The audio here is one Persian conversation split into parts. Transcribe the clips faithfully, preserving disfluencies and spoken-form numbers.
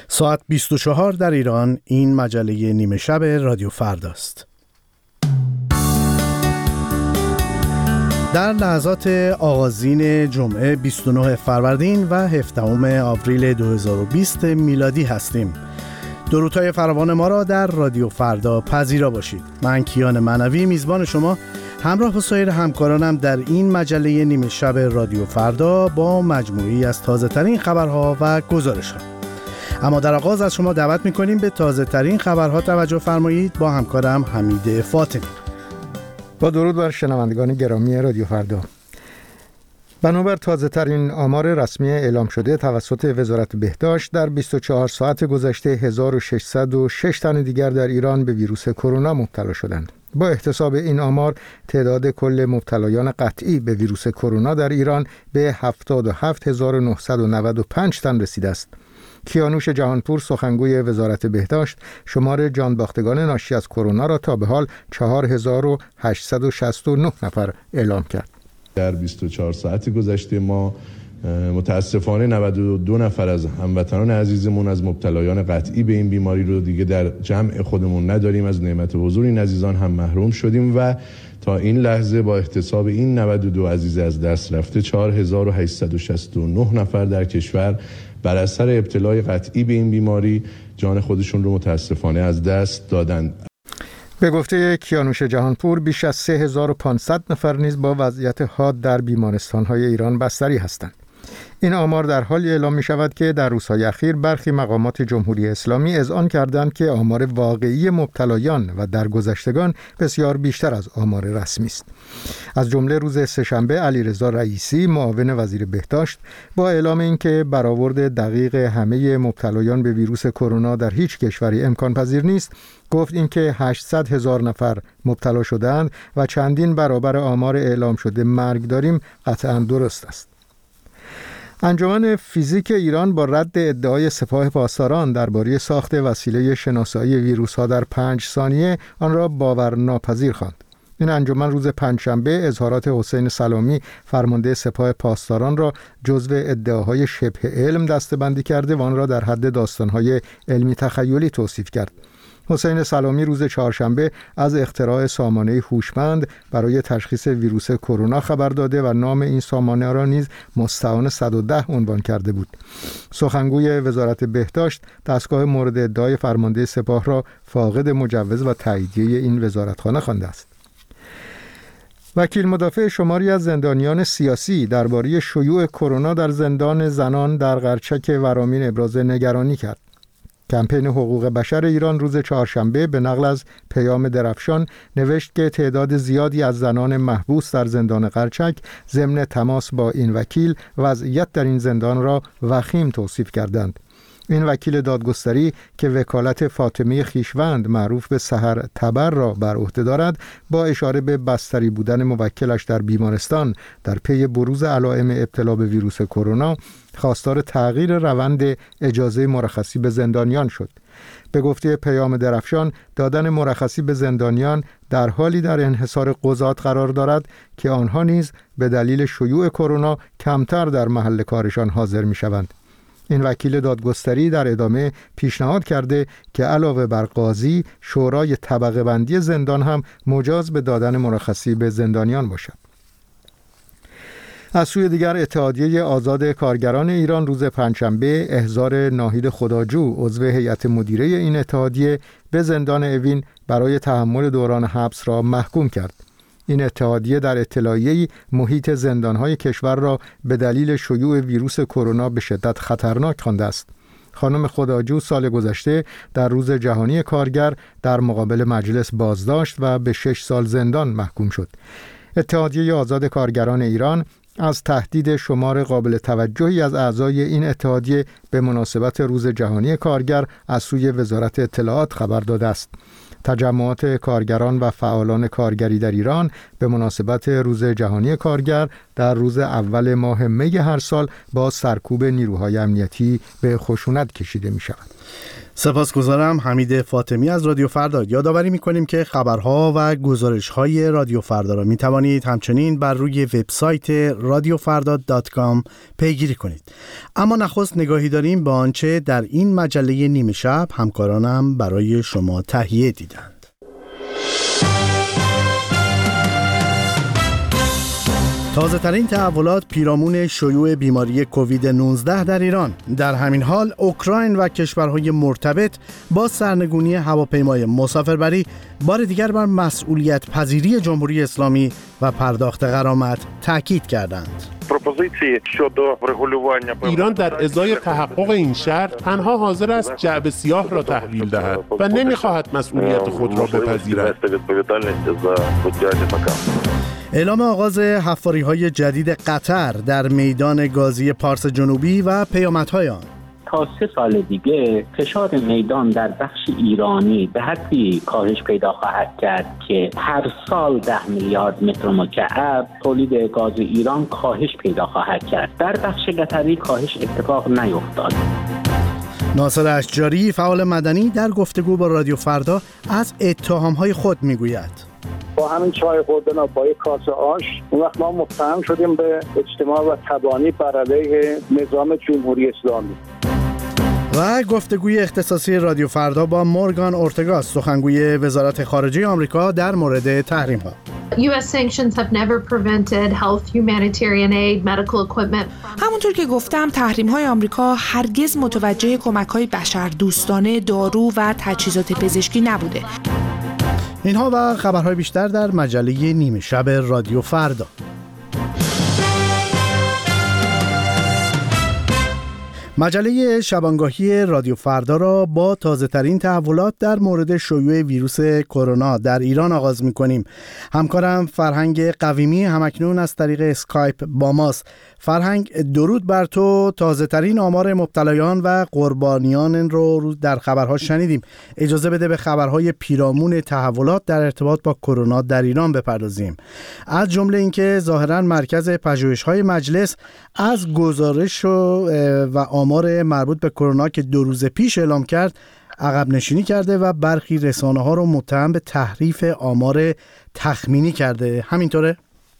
ساعت بیست و چهار در ایران. این مجله نیمه شب رادیو فرداست. در لحظات آغازین جمعه بیست و نه فروردین و هفدهم آوریل دو هزار و بیست میلادی هستیم. درودهای فراوان ما را در رادیو فردا پذیرا باشید. من کیان معنوی میزبان شما همراه با سایر همکارانم در این مجله نیمه شب رادیو فردا با مجموعی از تازه ترین خبرها و گزارش ها. اما در آغاز از شما دعوت میکنیم به تازه ترین خبرها توجه فرمایید با همکارم حمید فاطمی. با درود بر شنوندگان گرامی رادیو فردا. بنابر تازه ترین آمار رسمی اعلام شده توسط وزارت بهداشت، در بیست و چهار ساعت گذشته هزار و ششصد و شش تن دیگر در ایران به ویروس کرونا مبتلا شدند. با احتساب این آمار، تعداد کل مبتلایان قطعی به ویروس کرونا در ایران به هفتاد و هفت هزار و نهصد و نود و پنج تن رسیده است. کیانوش جهانپور، سخنگوی وزارت بهداشت، شمار جانباختگان ناشی از کرونا را تا به حال چهار هزار و هشتصد و شصت و نه نفر اعلام کرد. در بیست و چهار ساعت گذشته ما متاسفانه نود و دو نفر از هموطنان عزیزمون از مبتلایان قطعی به این بیماری رو دیگه در جمع خودمون نداریم. از نعمت حضور این عزیزان هم محروم شدیم و تا این لحظه با احتساب این نود و دو عزیز از دست رفته چهار هزار و هشتصد و شصت و نه نفر در کشور بر اثر ابتلای قطعی به این بیماری جان خودشون رو متاسفانه از دست دادند. به گفته کیانوش جهانپور، بیش از سه هزار و پانصد نفر نیز با وضعیت حاد در بیمارستان‌های ایران بستری هستند. این آمار در حالی اعلام می شود که در روزهای اخیر برخی مقامات جمهوری اسلامی اذعان کردند که آمار واقعی مبتلایان و درگذشتگان بسیار بیشتر از آمار رسمی است. از جمله روز سه‌شنبه علیرضا رئیسی، معاون وزیر بهداشت، با اعلام اینکه برآورد دقیق همه مبتلایان به ویروس کرونا در هیچ کشوری امکان پذیر نیست، گفت اینکه هشتصد هزار نفر مبتلا شدند و چندین برابر آمار اعلام شده مرگ داریم قطعاً درست است. انجمن فیزیک ایران با رد ادعای سپاه پاسداران درباره ساخت وسیله شناسایی ویروس‌ها در پنج ثانیه آن را باورناپذیر خواند. این انجمن روز پنجشنبه اظهارات حسین سلامی، فرمانده سپاه پاسداران، را جزو ادعاهای شبه علم دسته‌بندی کرده و آن را در حد داستان‌های علمی تخیلی توصیف کرد. حسین سلامی روز چهارشنبه از اختراع سامانه هوشمند برای تشخیص ویروس کرونا خبر داده و نام این سامانه را نیز مستعان صد و ده عنوان کرده بود. سخنگوی وزارت بهداشت دستگاه مورد ادعای فرمانده سپاه را فاقد مجوز و تاییدیه این وزارتخانه خوانده است. وکیل مدافع شماری از زندانیان سیاسی درباره شیوع کرونا در زندان زنان در قرچک ورامین ابراز نگرانی کرد. کمپین حقوق بشر ایران روز چهارشنبه به نقل از پیام درفشان نوشت که تعداد زیادی از زنان محبوس در زندان قرچک ضمن تماس با این وکیل وضعیت در این زندان را وخیم توصیف کردند. این وکیل دادگستری که وکالت فاطمه خویشوند معروف به سحر تبر را بر عهده دارد، با اشاره به بستری بودن موکلش در بیمارستان در پی بروز علائم ابتلا به ویروس کرونا، خواستار تغییر روند اجازه مرخصی به زندانیان شد. به گفته پیام درفشان، دادن مرخصی به زندانیان در حالی در انحصار قضات قرار دارد که آنها نیز به دلیل شیوع کرونا کمتر در محل کارشان حاضر می شوند. این وکیل دادگستری در ادامه پیشنهاد کرده که علاوه بر قاضی، شورای طبقه بندی زندان هم مجاز به دادن مرخصی به زندانیان باشد. از سوی دیگر، اتحادیه آزاد کارگران ایران روز پنجشنبه احضار ناهید خداجو، عضو هیئت مدیره این اتحادیه، به زندان اوین برای تحمل دوران حبس را محکوم کرد. این اتحادیه در اطلاعیه‌ای محیط زندان‌های کشور را به دلیل شیوع ویروس کرونا به شدت خطرناک خوانده است. خانم خداجو سال گذشته در روز جهانی کارگر در مقابل مجلس بازداشت و به شش سال زندان محکوم شد. اتحادیه آزاد کارگران ایران از تهدید شمار قابل توجهی از اعضای این اتحادیه به مناسبت روز جهانی کارگر از سوی وزارت اطلاعات خبر داده است. تجمعات کارگران و فعالان کارگری در ایران به مناسبت روز جهانی کارگر در روز اول ماه می هر سال با سرکوب نیروهای امنیتی به خشونت کشیده می شود. سپاسگزارم. حمید فاطمی از رادیو فردا. یادآوری می‌کنیم که خبرها و گزارش‌های رادیو فردا را می‌توانید همچنین بر روی وبسایت رادیو فردا دات کام پیگیری کنید. اما نخست نگاهی داریم به آنچه در این مجله نیمه شب همکارانم برای شما تهیه دیدند. تازه ترین تحولات پیرامون شیوع بیماری کووید نوزده در ایران. در همین حال اوکراین و کشورهای مرتبط با سرنگونی هواپیمای مسافربری بار دیگر بر مسئولیت پذیری جمهوری اسلامی و پرداخت غرامت تاکید کردند. ایران در ازای تحقق این شرط تنها حاضر است جعبه سیاه را تحویل دهد و نمی‌خواهد مسئولیت خود را بپذیرد. اعلام آغاز حفاری‌های جدید قطر در میدان گازی پارس جنوبی و پیامدهای آن. تا سه سال دیگه فشار میدان در بخش ایرانی به حدی کاهش پیدا خواهد کرد که هر سال ده میلیارد متر مکعب تولید گاز ایران کاهش پیدا خواهد کرد. در بخش قطری کاهش اتفاق نیفتاد. ناصر اشجاری فعال مدنی در گفتگو با رادیو فردا از اتهام‌های خود میگوید. با همین چای خوردن و با یک کاسه آش اون وقت ما متهم شدیم به اجتماع و تبانی بر علیه نظام جمهوری اسلامی. و گفتگوی اختصاصی رادیو فردا با مورگان اورتگاس، سخنگوی وزارت خارجه آمریکا در مورد تحریم‌ها. یو اس sanctions have never prevented health, humanitarian aid, medical equipment. همونطور که گفتم تحریم‌های آمریکا هرگز متوجه کمک‌های بشردوستانه، دارو و تجهیزات پزشکی نبوده. اینها و خبرهای بیشتر در مجله نیمه شب رادیو فردا. مجله شبانگاهی رادیو فردا را با تازه ترین تحولات در مورد شیوع ویروس کرونا در ایران آغاز می‌کنیم. همکارم فرهنگ قویمی همکنون از طریق اسکایپ با ماست. فرهنگ، درود بر تو. تازه ترین آمار مبتلایان و قربانیان رو در خبرها شنیدیم. اجازه بده به خبرهای پیرامون تحولات در ارتباط با کرونا در ایران بپردازیم. از جمله اینکه ظاهراً مرکز پژوهش‌های مجلس از گزارش و آمار مربوط به کرونا که دو روز پیش اعلام کرد عقب نشینی کرده و برخی رسانه‌ها رو متهم به تحریف آمار تخمینی کرده. همینطوره؟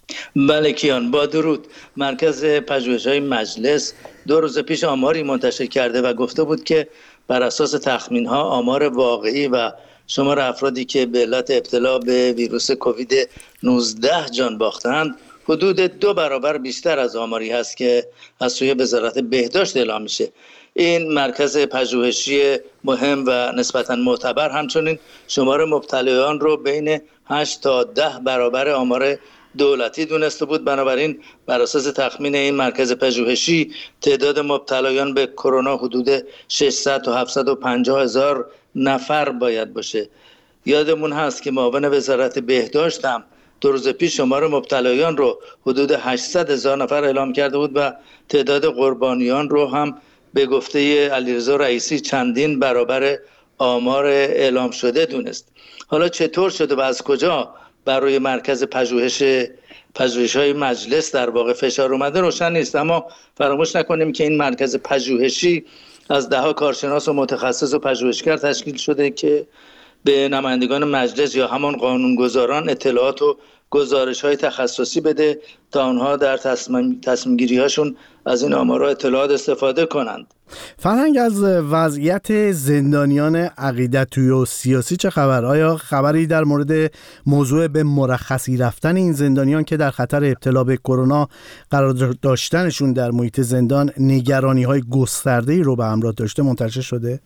بله کیان، با درود. مرکز پژوهش‌های مجلس دو روز پیش آماری منتشر کرده و گفته بود که بر اساس تخمین‌ها آمار واقعی و شمار افرادی که به علت ابتلا به ویروس کووید نوزده جان باختند حدود دو برابر بیشتر از آماری هست که از سوی وزارت بهداشت اعلام میشه. این مرکز پژوهشی مهم و نسبتاً معتبر همچنین شمار مبتلایان رو بین هشت تا ده برابر آمار دولتی دونسته بود. بنابراین بر اساس تخمین این مرکز پژوهشی تعداد مبتلایان به کرونا حدود ششصد تا هفتصد و پنجاه هزار نفر باید باشه. یادمون هست که معاون وزارت بهداشت هم دو روز پیش شمار مبتلایان رو حدود هشتصد هزار نفر اعلام کرده بود و تعداد قربانیان رو هم به گفته علیرضا رئیسی چندین برابر آمار اعلام شده دونست. حالا چطور شده و از کجا برای مرکز پژوهش پژوهش‌های مجلس در واقع فشار اومده روشن نیست، اما فراموش نکنیم که این مرکز پژوهشی از ده‌ها کارشناس و متخصص و پژوهشگر تشکیل شده که به نمایندگان مجلس یا همان قانونگذاران اطلاعات و گزارش‌های تخصصی بده تا آنها در تصمیم تصمیم گیری‌هاشون از این آمارها اطلاعات استفاده کنند. فرهنگ، از وضعیت زندانیان عقیدتی و سیاسی چه خبر؟ آیا خبری در مورد موضوع به مرخصی رفتن این زندانیان که در خطر ابتلا به کرونا قرار داشتنشون در محیط زندان نگرانی‌های گسترده‌ای رو به همراه داشته منتشر شده؟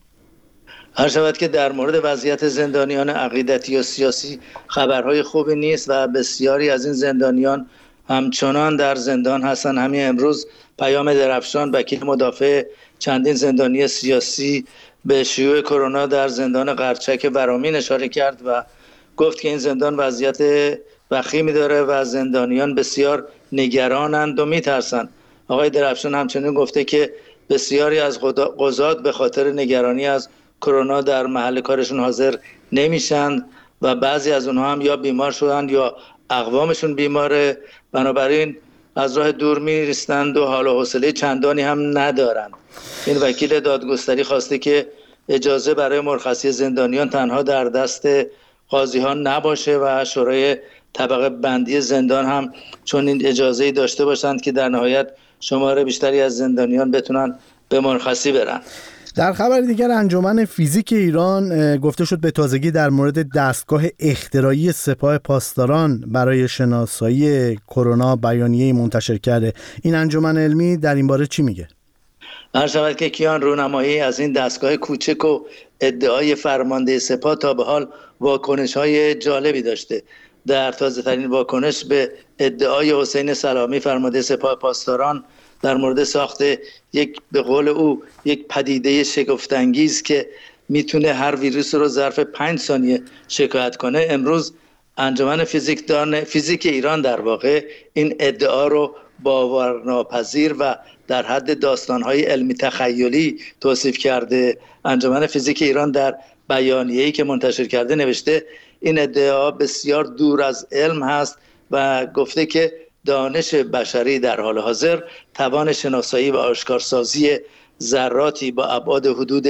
هر شود که در مورد وضعیت زندانیان عقیدتی و سیاسی خبرهای خوبی نیست و بسیاری از این زندانیان همچنان در زندان هستند. همین امروز پیام درفشان، وکیل مدافع چندین زندانی سیاسی، به شیوع کرونا در زندان قرچک ورامین اشاره کرد و گفت که این زندان وضعیت وخیمی داره و زندانیان بسیار نگرانند و میترسند. آقای درفشان همچنین گفته که بسیاری از قضات به خاطر نگرانی از کرونا در محل کارشون حاضر نمیشن و بعضی از اونها هم یا بیمار شدن یا اقوامشون بیماره، بنابراین از راه دور میرستند و حال و حوصله چندانی هم ندارند. این وکیل دادگستری خواسته که اجازه برای مرخصی زندانیان تنها در دست قاضی ها نباشه و شورای طبقه بندی زندان هم چون این اجازه‌ای داشته باشند که در نهایت شمار بیشتری از زندانیان بتونن به مرخصی برن. در خبر دیگر انجمن فیزیک ایران گفته شد به تازگی در مورد دستگاه اختراعی سپاه پاسداران برای شناسایی کرونا بیانیه‌ای منتشر کرده. این انجمن علمی در این باره چی میگه؟ هر شود که کیان رونمایی از این دستگاه کوچک و ادعای فرمانده سپاه تا به حال واکنش‌های جالبی داشته. در تازه‌ترین واکنش به ادعای حسین سلامی فرمانده سپاه پاسداران در مورد ساخت یک به قول او یک پدیده شگفت‌انگیز که میتونه هر ویروس رو ظرف پنج ثانیه شکایت کنه، امروز انجمن فیزیکدان فیزیک ایران در واقع این ادعا رو باورناپذیر و در حد داستان‌های علمی تخیلی توصیف کرده. انجمن فیزیک ایران در بیانیه‌ای که منتشر کرده نوشته این ادعا بسیار دور از علم هست و گفته که دانش بشری در حال حاضر توان شناسایی و آشکارسازی ذراتی با ابعاد حدود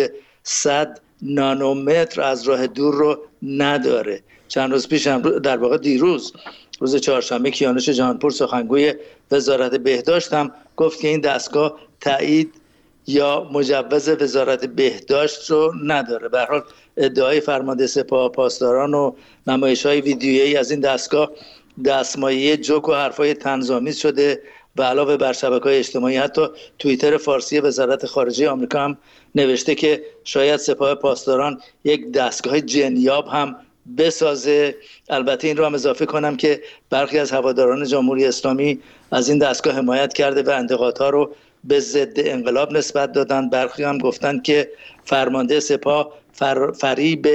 صد نانومتر از راه دور رو نداره. چند روز پیش هم در واقع دیروز روز چهارشنبه کیانوش جهانپور سخنگوی وزارت بهداشت هم گفت که این دستگاه تایید یا مجوز وزارت بهداشت رو نداره. به هر حال ادعای فرمانده سپاه پاسداران و نمایش‌های ویدیویی از این دستگاه دستمایه جوک و حرفای طنزآمیز شده و علاوه بر شبکه‌های اجتماعی حتی توییتر فارسی وزارت خارجه آمریکا هم نوشته که شاید سپاه پاسداران یک دستگاه جنیاب هم بسازه. البته این رو هم اضافه کنم که برخی از هواداران جمهوری اسلامی از این دستگاه حمایت کرده و انتقادها رو به ضد انقلاب نسبت دادن. برخی هم گفتن که فرمانده سپاه فر... فریب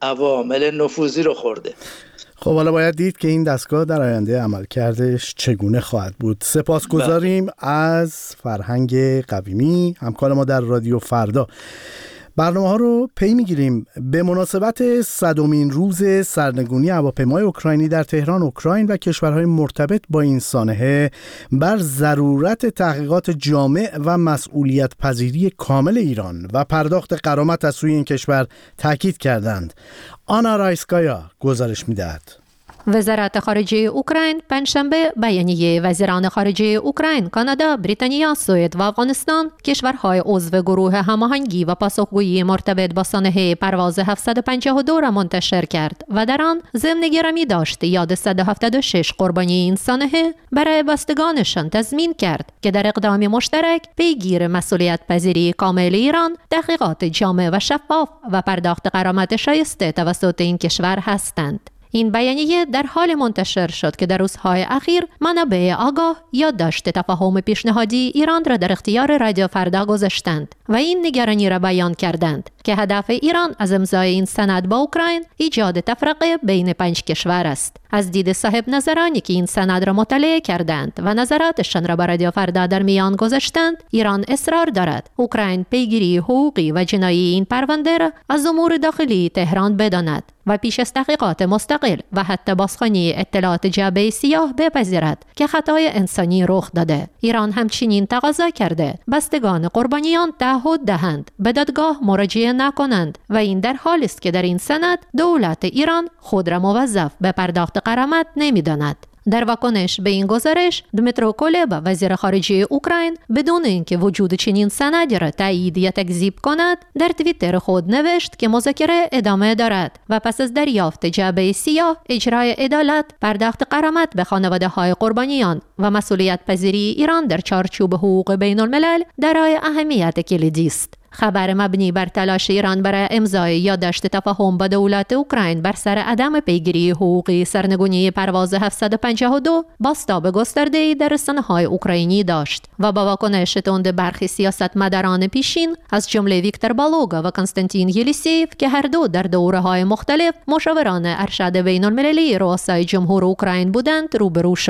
عوامل نفوذی رو خورده. خب حالا باید دید که این دستگاه در آینده عملکردش چگونه خواهد بود. سپاسگزاریم از فرهنگ قویمی همکار ما در رادیو فردا. برنامه ها رو پی میگیریم. به مناسبت صدمین روز سرنگونی هواپیمای اوکراینی در تهران، اوکراین و کشورهای مرتبط با این سانحه بر ضرورت تحقیقات جامع و مسئولیت پذیری کامل ایران و پرداخت غرامت از سوی این کشور تاکید کردند. آنا رایسکایا گزارش میدهد. وزارت خارجه اوکراین پنجشنبه بیانیه وزیران خارجه اوکراین، کانادا، بریتانیا، سوئد و افغانستان، کشورهای عضو گروه هماهنگی و پاسخگویی مرتبط با سانحه پرواز هفتصد و پنجاه و دو را منتشر کرد و در آن ضمن گرامی داشت یاد صد و هفتاد و شش قربانی این سانحه برای بستگانشان تضمین کرد که در اقدام مشترک پیگیر مسئولیت پذیری کامل ایران، تحقیقات جامع و شفاف و پرداخت غرامت شایسته توسط این کشور هستند. این بیانیه در حال منتشر شد که در روزهای اخیر منابع آگاه یادداشت تفاهم پیشنهادی ایران را در اختیار رادیو فردا گذاشتند و این نگرانی را بیان کردند که هدف ایران از امضای این سند با اوکراین ایجاد تفرقه بین پنج کشور است. از دید صاحب نظرانی که این سند را مطالعه کردند و نظراتشان را بر رادیو فردا در میان گذاشتند، ایران اصرار دارد اوکراین پیگیری حقوقی و جنایی این پرونده را از امور داخلی تهران بداند و پیش از تحقیقات مستقل و حتی بازخوانی اطلاعات جعبه سیاه بپذیرد که خطای انسانی رخ داده. ایران همچنین تقاضا کرده بستگان قربانیان تعهد دهند به دادگاه مراجعه نکنند و این در حالی است که در این سند دولت ایران خود را موظف به پرداخت غرامت نمی‌داند. در واکنش به این گزارش، دمیترو کولبا وزیر خارجه اوکراین بدون اینکه وجود چنین سندی را تایید یا تکذیب کند، در توییتر خود نوشت که مذاکره ادامه دارد و پس از دریافت جعبه سیاه، اجرای عدالت، پرداخت غرامت به خانواده‌های قربانیان و مسئولیت پذیری ایران در چارچوب حقوق بین الملل دارای اهمیت کلیدی است. خبر مبنی بر تلاش ایران برای امضای یادداشت تفاهم با دولت اوکراین بر سر عدم پیگیری حقوقی سرنگونی پرواز هفتصد و پنجاه و دو بازتاب گسترده‌ای در رسانه‌های اوکراینی داشت و با واکنش تند برخی سیاستمداران پیشین از جمله ویکتور بالوگا و کنستانتین یلیسیف که هر دو در دوره‌های مختلف مشاوران ارشد بین المللی رؤسای جمهور اوکراین بودند روبرو شده.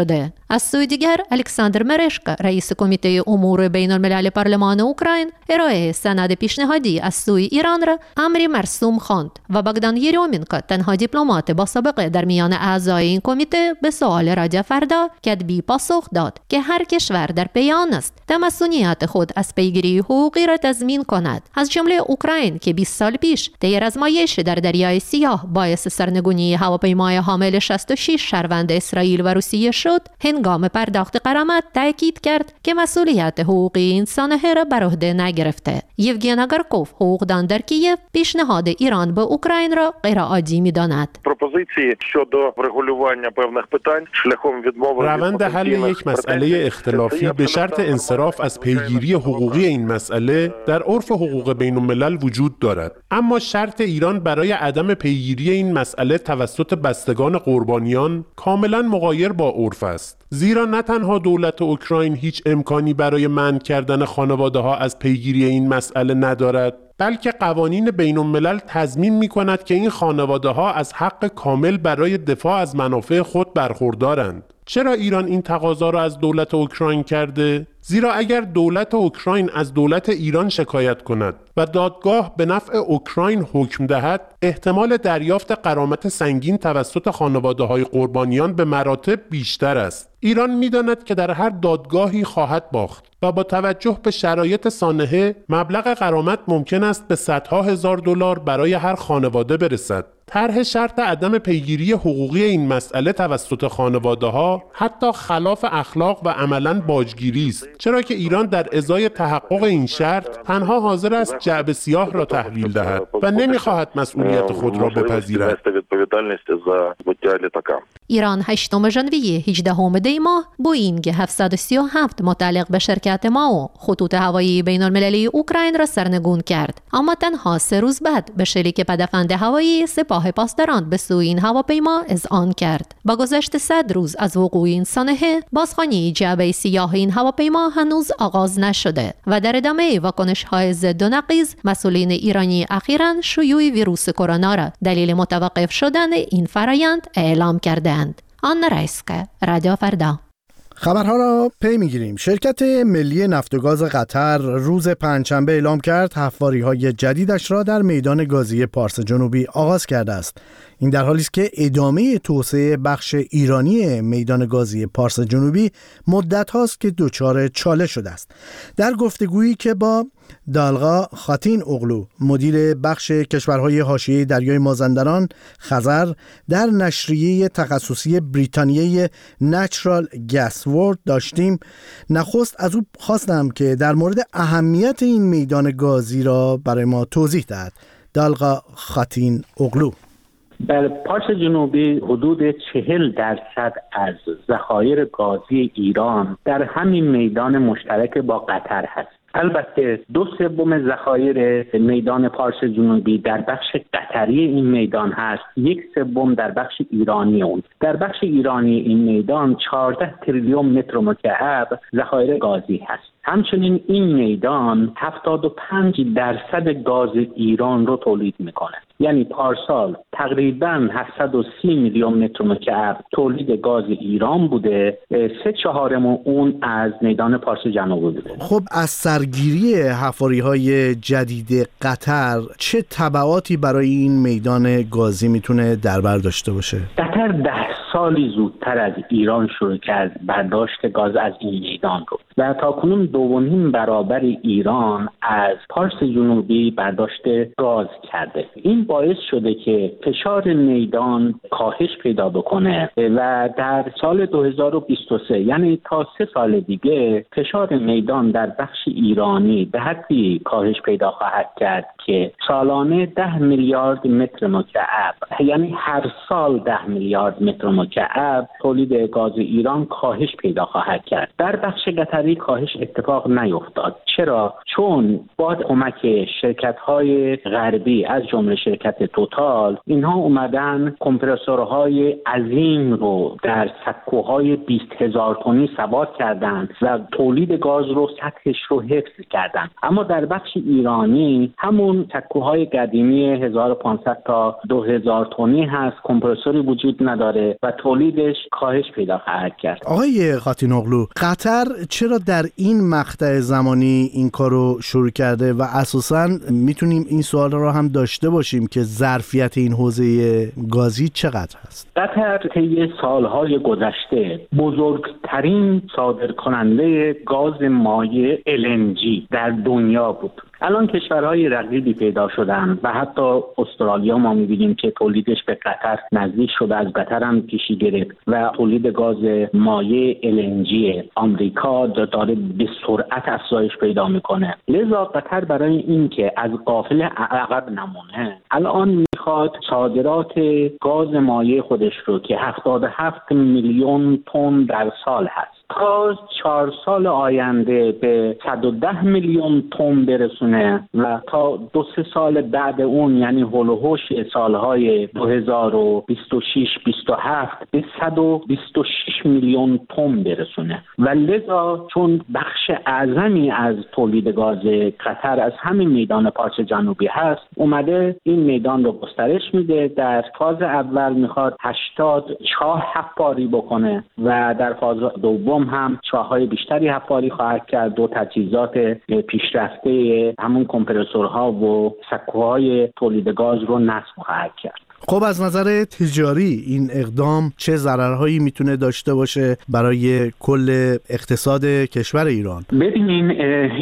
از سوی دیگر الکساندر مرشک رئیس کمیته امور بین الملل پارلمان اوکراین ارائه سند پیشنهادی از سوی ایران را امری مرسوم خواند و باگدان یریومینکا تنها دیپلمات با سابقه در میان اعضای این کمیته به سوال رادیو فردا کتبی پاسخ داد که هر کشور در پی آن است تا مسئولیت خود از پیگیری حقوقی را تضمین کند، از جمله اوکراین که بیست سال پیش طی آزمایش در دریای سیاه باعث سرنگونی هواپیمای حامل شصت و شش شهروند اسرائیل و روسیه شد، هنگام پرداخت غرامت تاکید کرد که مسئولیت حقوقی این سانحه را بر عهده نگرفته. یوگین آگارکوف، حقوقدان در کیف، پیشنهاد ایران به اوکراین را غیرعادی می‌داند. пропозиції щодо врегулювання певних питань шляхом відмови روند حل یک مسئله اختلافی به شرط انصراف از پیگیری حقوقی این مسئله در عرف حقوق بین الملل وجود دارد، اما شرط ایران برای عدم پیگیری این مسئله توسط بستگان قربانیان کاملا مغایر با عرف است، زیرا نه تنها دولت اوکراین هیچ امکانی برای منع کردن خانواده ها از پیگیری این مسئله ندارد، بلکه قوانین بین الملل تضمین می کند که این خانواده ها از حق کامل برای دفاع از منافع خود برخوردارند. چرا ایران این تقاضا را از دولت اوکراین کرده؟ زیرا اگر دولت اوکراین از دولت ایران شکایت کند و دادگاه به نفع اوکراین حکم دهد، احتمال دریافت غرامت سنگین توسط خانواده‌های قربانیان به مراتب بیشتر است. ایران می‌داند که در هر دادگاهی خواهد باخت و با توجه به شرایط سانحه مبلغ غرامت ممکن است به صدها هزار دلار برای هر خانواده برسد. طرح شرط عدم پیگیری حقوقی این مسئله توسط خانواده‌ها حتی خلاف اخلاق و عملاً باجگیری است، چرا که ایران در ازای تحقق این شرط تنها حاضر است جعبه سیاه را تحویل دهد و نمی‌خواهد مسئولیت خود را بپذیرد. ایران هشتم ژانویه هجدهم دی ماه بوئینگ هفتصد و سی و هفت متعلق به شرکت ما و خطوط هوایی بین المللی اوکراین را سرنگون کرد، اما تنها سه روز بعد به شلیک پدافند هوایی سپاه پاسداران به سوی این هواپیما اذعان کرد. با گذشت صد روز از وقوع این سانحه، بازخوانی جعبه سیاه این هواپیما هنوز آغاز نشده و در ادامه واکنش‌های ضد و نقیض، مسئولین ایرانی اخیراً شیوع ویروس کرونا را دلیل متوقف شدن این فرایند اعلام کردند. آن رایسکه، رادیو فردا. خبرها را پی میگیریم. شرکت ملی نفت و گاز قطر روز پنجشنبه اعلام کرد حفاری‌های جدیدش را در میدان گازی پارس جنوبی آغاز کرده است. این در حالی است که ادامه توسعه بخش ایرانی میدان گازی پارس جنوبی مدت هاست که دچار چاله شده است. در گفتگویی که با دالغا خاتین اغلو، مدیر بخش کشورهای حاشیه دریای مازندران خزر، در نشریه تخصصی بریتانیای نچرال گس ورد داشتیم، نخست از او خواستم که در مورد اهمیت این میدان گازی را برای ما توضیح دهد. دالغا خاتین اغلو: در پارس جنوبی حدود چهل درصد از ذخایر گازی ایران در همین میدان مشترک با قطر هست. البته دو سوم ذخایر میدان پارس جنوبی در بخش قطری این میدان هست، یک سوم در بخش ایرانی اون. در بخش ایرانی این میدان چهارده تریلیون متر مکعب ذخایر گازی هست. همچنین این میدان هفتاد و پنج درصد گاز ایران رو تولید میکنه. یعنی پارسال تقریباً هفتصد و سی میلیون متر مکعب تولید گاز ایران بوده، سه چهارم اون از میدان پارس جنوبی بوده. خب از سرگیری حفاری‌های جدید قطر چه تبعاتی برای این میدان گازی میتونه در بر داشته باشه؟ قطر ده سالی زودتر از ایران شروع کرد برداشت گاز از این میدان رو و تاکنون دومین برابر ایران از پارس جنوبی برداشت گاز کرده. این باعث شده که فشار میدان کاهش پیدا بکنه و در سال دو هزار و بیست و سه، یعنی تا سه سال دیگه، فشار میدان در بخش ایرانی به حدی کاهش پیدا خواهد کرد که سالانه ده میلیارد متر مکعب، یعنی هر سال ده میلیارد متر مکعب تولید گاز ایران کاهش پیدا خواهد کرد. در بخش قطری کاهش اتفاق نیفتاد، چرا؟ چون با کمک شرکت‌های غربی از جمله شرکت توتال، اینها اومدن کمپرسورهای عظیم رو در سکوهای بیست هزار تنی سوار کردن و تولید گاز رو سطحش رو حفظ کردن. اما در بخش ایرانی همون سکوهای قدیمی هزار و پانصد تا دو هزار تنی هست، کمپرسوری وجود نداره و تولیدش کاهش پیدا خواهد کرد. آقای خاتینوغلو، قطر چرا در این مقطع زمانی این کارو شروع کرده و اساساً میتونیم این سوال رو هم داشته باشیم که ظرفیت این حوزه گازی چقدر هست؟ قطر طی سالهای گذشته بزرگترین صادرکننده گاز مایع ال ان جی در دنیا بود. الان کشورهای رقیبی پیدا شدن و حتی استرالیا ما می‌بینیم که تولیدش به قطر نزدیک شده، از قطر هم پیشی گرفت و تولید گاز مایع ال ان جی آمریکا داره به سرعت افزایش پیدا میکنه. لذا قطر برای اینکه از قافله عقب نمونه الان میخواد صادرات گاز مایع خودش رو که هفتاد و هفت میلیون تن در سال هست تا چهار سال آینده به صد و ده میلیون تن برسونه و تا دو سه سال بعد اون یعنی هول و هوش سالهای دو هزار و بیست و شش بیست و هفت به صد و بیست و شش میلیون تن برسونه. و لذا چون بخش اعظمی از تولید گاز قطر از همین میدان پارس جنوبی هست، اومده این میدان رو گسترش میده. در فاز اول میخواد هشتاد چاه حفاری بکنه و در فاز دوم هم چاه‌های بیشتری حفاری خواهد کرد و تجهیزات پیشرفته همون کمپرسورها و سکوهای تولید گاز رو نصب خواهد کرد. خب از نظر تجاری این اقدام چه ضررهایی میتونه داشته باشه برای کل اقتصاد کشور ایران؟ ببینین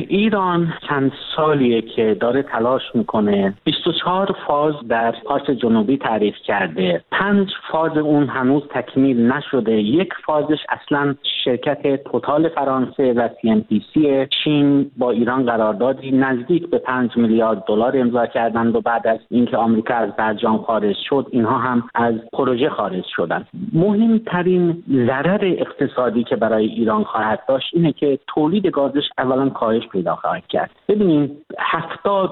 ایران چند سالیه که داره تلاش میکنه بیست و چهار فاز در پارس جنوبی تعریف کرده. پنج فاز اون هنوز تکمیل نشده. یک فازش اصلا شرکت توتال فرانسه و سی ام پی سی چین با ایران قراردادی نزدیک به پنج میلیارد دلار امضا کردند و بعد از اینکه آمریکا از برجام خارج شد اینها هم از پروژه خارج شدن. مهمترین ضرر اقتصادی که برای ایران خواهد داشت اینه که تولید گازش اولا کاهش پیدا خواهد کرد. ببینید هفتاد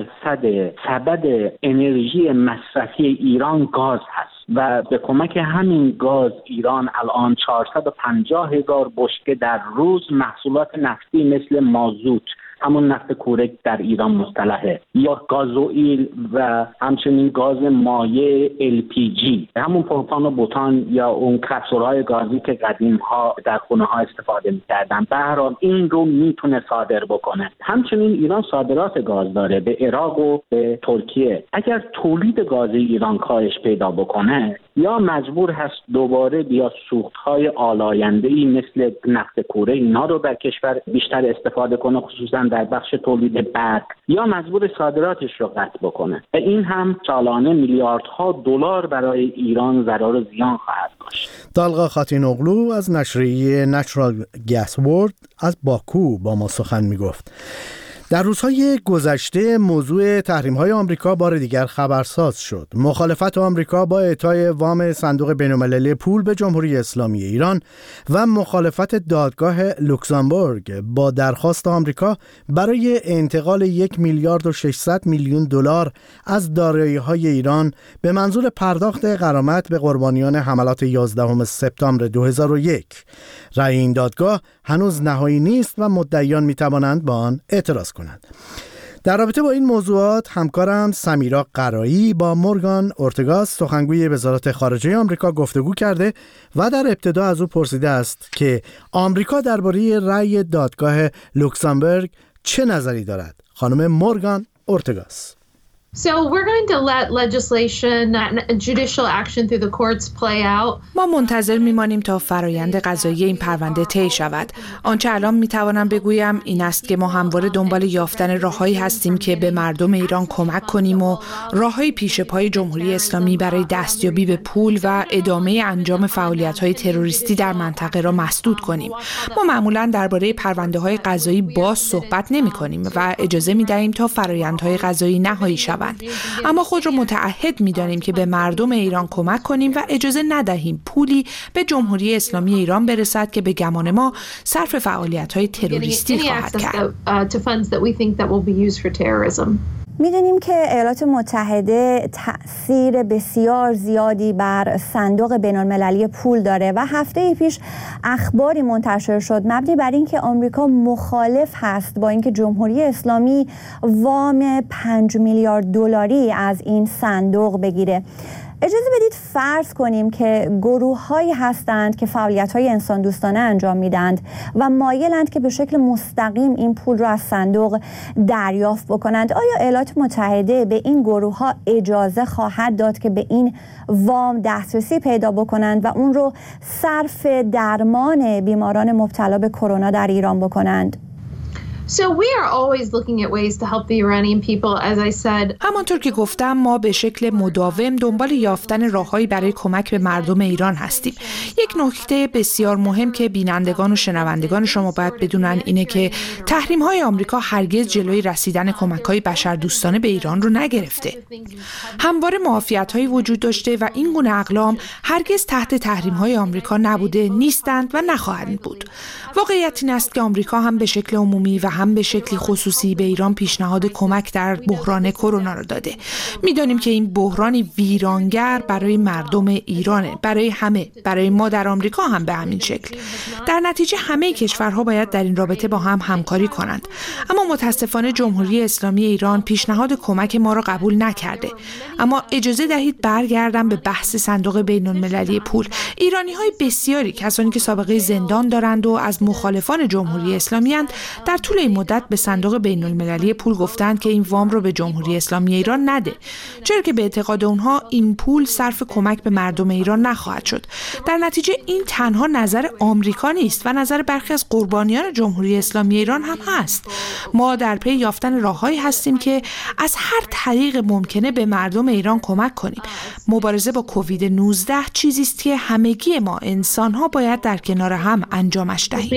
درصد سبد انرژی مصرفی ایران گاز هست و به کمک همین گاز ایران الان چهارصد و پنجاه هزار بشکه در روز محصولات نفتی مثل مازوت، همون نفت کورک در ایران مصطلحه، یا گازوئیل و همچنین گاز مایع ال پی جی، همون پروپان و بوتان یا اون کپسول‌های گازی که قدیم‌ها در خونه‌ها استفاده می‌کردن. به هر حال این رو میتونه صادر بکنه. همچنین ایران صادرات گاز داره به عراق و به ترکیه. اگر تولید گاز ایران کاهش پیدا بکنه یا مجبور هست دوباره بیا سوخت‌های آلاینده‌ای مثل نفت کوره اینا رو در کشور بیشتر استفاده کنه، خصوصا در بخش تولید برق، یا مجبور صادراتش رو قطع بکنه. و این هم سالانه میلیاردها دلار برای ایران ضرر و زیان خواهد داشت. طلقه خاتینوغلو از نشریه نچرال گس ورلد از باکو با ما سخن میگفت. در روزهای گذشته موضوع تحریم‌های آمریکا بار دیگر خبرساز شد. مخالفت آمریکا با اعطای وام صندوق بین‌المللی پول به جمهوری اسلامی ایران و مخالفت دادگاه لوکزامبورگ با درخواست آمریکا برای انتقال یک میلیارد و ششصد میلیون دلار از دارایی‌های ایران به منظور پرداخت غرامت به قربانیان حملات یازدهم سپتامبر دو هزار و یک. رأی این دادگاه هنوز نهایی نیست و مدعیان می‌توانند با آن اعتراض کنند. در رابطه با این موضوعات همکارم سمیرا قرایی با مورگان اورتگاس سخنگوی وزارت خارجه آمریکا گفتگو کرده و در ابتدا از او پرسیده است که آمریکا درباره رأی دادگاه لوکزامبورگ چه نظری دارد. خانم مورگان اورتگاس: So we're going to let legislation and judicial action through the courts play out. ما منتظر میمانیم تا فرایند قضایی این پرونده طی شود. آنچه الان میتوانم بگویم این است که ما همواره دنبال یافتن راههایی هستیم که به مردم ایران کمک کنیم و راههای پیش پای جمهوری اسلامی برای دستیابی به پول و ادامه انجام فعالیت‌های تروریستی در منطقه را مسدود کنیم. ما معمولاً درباره پرونده‌های قضایی باز صحبت نمی‌کنیم و اجازه می‌دهیم تا فرایندهای قضایی نهایی شود. شوند. اما خود را متعهد می‌دانیم که به مردم ایران کمک کنیم و اجازه ندهیم پولی به جمهوری اسلامی ایران برسد که به گمان ما صرف فعالیت‌های تروریستی خواهد کرد. میدونیم که ایالات متحده تأثیر بسیار زیادی بر صندوق بین‌المللی پول داره و هفته پیش اخباری منتشر شد مبنی بر اینکه آمریکا مخالف هست با اینکه جمهوری اسلامی وام پنج میلیارد دلاری از این صندوق بگیره. اجازه بدید فرض کنیم که گروه‌هایی هستند که فعالیت‌های انسان دوستانه انجام میدند و مایلند که به شکل مستقیم این پول را از صندوق دریافت بکنند. آیا ایالات متحده به این گروه‌ها اجازه خواهد داد که به این وام دسترسی پیدا بکنند و اون رو صرف درمان بیماران مبتلا به کرونا در ایران بکنند؟ So we are always looking at ways to help the Iranian people, as I said. همانطور که گفتم ما به شکل مداوم دنبال یافتن راههایی برای کمک به مردم ایران هستیم. یک نکته بسیار مهم که بینندگان و شنوندگان شما باید بدونن اینه که تحریم‌های آمریکا هرگز جلوی رسیدن کمک‌های بشردوستانه به ایران رو نگرفته. همواره معافیت‌هایی وجود داشته و این گونه اقلام هرگز تحت تحریم‌های آمریکا نبوده، نیستند و نخواهند بود. واقعیت این است که آمریکا هم به شکل عمومی و هم به شکلی خصوصی به ایران پیشنهاد کمک در بحران کرونا را داده. می‌دانیم که این بحرانی ویرانگر برای مردم ایرانه، برای همه، برای ما در آمریکا هم به همین شکل. در نتیجه همه کشورها باید در این رابطه با هم همکاری کنند. اما متاسفانه جمهوری اسلامی ایران پیشنهاد کمک ما را قبول نکرده. اما اجازه دهید برگردم به بحث صندوق بین‌المللی پول. ایرانی‌های بسیاری، کسانی که سابقه زندان دارند و از مخالفان جمهوری اسلامی اند، در طول این مدت به صندوق بین‌المللی پول گفتند که این وام رو به جمهوری اسلامی ایران نده، چرا که به اعتقاد اونها این پول صرف کمک به مردم ایران نخواهد شد. در نتیجه این تنها نظر آمریکا نیست و نظر برخی از قربانیان جمهوری اسلامی ایران هم هست. ما در پی یافتن راههایی هستیم که از هر طریق ممکنه به مردم ایران کمک کنیم. مبارزه با کووید نوزده چیزی است که همگی ما انسان‌ها باید در کنار هم انجامش دهیم.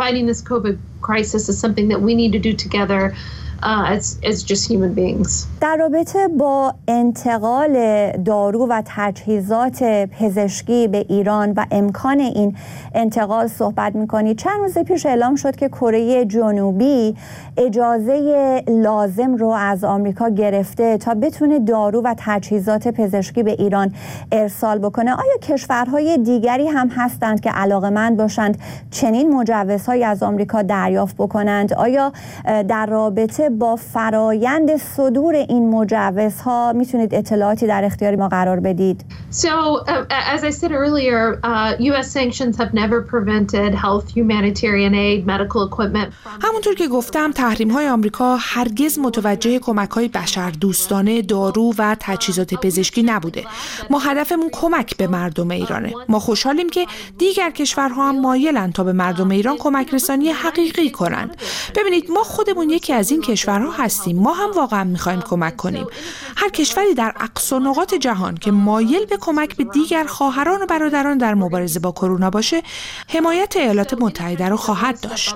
crisis is something that we need to do together uh, as, as just human beings. در رابطه با انتقال دارو و تجهیزات پزشکی به ایران و امکان این انتقال صحبت می‌کنید. چند روز پیش اعلام شد که کره جنوبی اجازه لازم رو از آمریکا گرفته تا بتونه دارو و تجهیزات پزشکی به ایران ارسال بکنه. آیا کشورهای دیگری هم هستند که علاقه‌مند باشند چنین مجوزهایی از آمریکا دریافت بکنند؟ آیا در رابطه با فرایند صدور این مجوزها میتونید اطلاعاتی در اختیار ما قرار بدید؟ So uh, as I said earlier, uh, U S sanctions have never prevented health, humanitarian aid, medical equipment. همونطور که گفتم تحریم‌های آمریکا هرگز متوجه کمک‌های بشردوستانه، دارو و تجهیزات پزشکی نبوده. ما هدفمون کمک به مردم ایرانه. ما خوشحالیم که دیگر کشورها هم مایلن تا به مردم ایران کمک رسانی حقیقی کنند. ببینید ما خودمون یکی از این کشورها هستیم. ما هم واقعا می‌خوایم کمک کنیم. هر کشوری در اقصا نقاط جهان که مایل به کمک به دیگر خواهران و برادران در مبارزه با کرونا باشه، حمایت ایالات متحده رو خواهد داشت.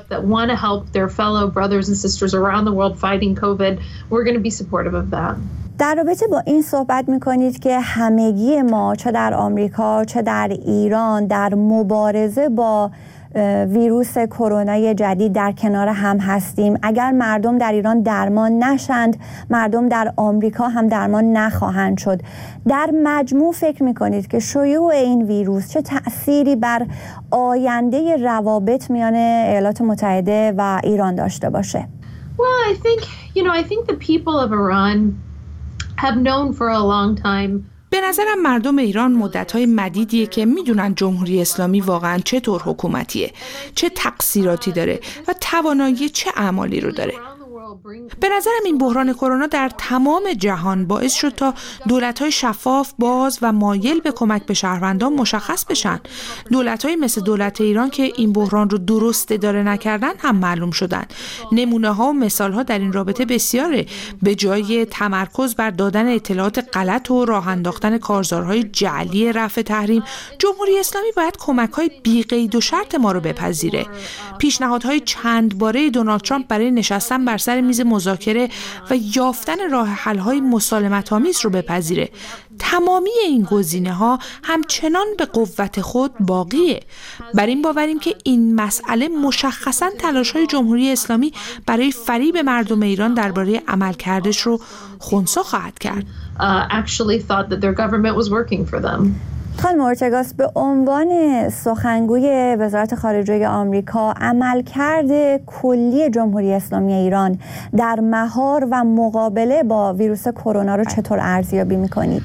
در رابطه با این صحبت می‌کنید که همگی ما چه در آمریکا چه در ایران در مبارزه با ویروس کرونا جدید در کنار هم هستیم. اگر مردم در ایران درمان نشند، مردم در آمریکا هم درمان نخواهند شد. در مجموع فکر می‌کنید که شیوع این ویروس چه تأثیری بر آینده روابط میان ایالات متحده و ایران داشته باشه؟ Well, I think, you know, I think the people of Iran have known for a long time. به نظرم مردم ایران مدت‌های مدیدیه که میدونن جمهوری اسلامی واقعاً چطور حکومتیه، چه تقصیراتی داره و توانایی چه اعمالی رو داره. به نظرم این بحران کرونا در تمام جهان باعث شد تا دولت‌های شفاف، باز و مایل به کمک به شهروندان مشخص بشن. دولت‌های مثل دولت ایران که این بحران رو درست اداره نکردن هم معلوم شدن. نمونه‌ها و مثال‌ها در این رابطه بسیاره. به جای تمرکز بر دادن اطلاعات غلط و راه انداختن کارزارهای جعلی رفع تحریم، جمهوری اسلامی باید کمک‌های بی‌قید و شرط ما رو بپذیره. پیشنهادهای چند باره دونالد ترامپ برای نشستن بر سر سر میز مذاکره و یافتن راه حل‌های مسالمت‌آمیز رو بپذیره. تمامی این گزینه‌ها همچنان به قوت خود باقیه. بر این باوریم که این مسئله مشخصاً تلاش‌های جمهوری اسلامی برای فریب مردم ایران درباره عملکردش رو خنثی خواهد کرد. خانم اورتگاس، به عنوان سخنگوی وزارت خارجه آمریکا، عملکرد کلی جمهوری اسلامی ایران در مهار و مقابله با ویروس کرونا رو چطور ارزیابی می‌کنید؟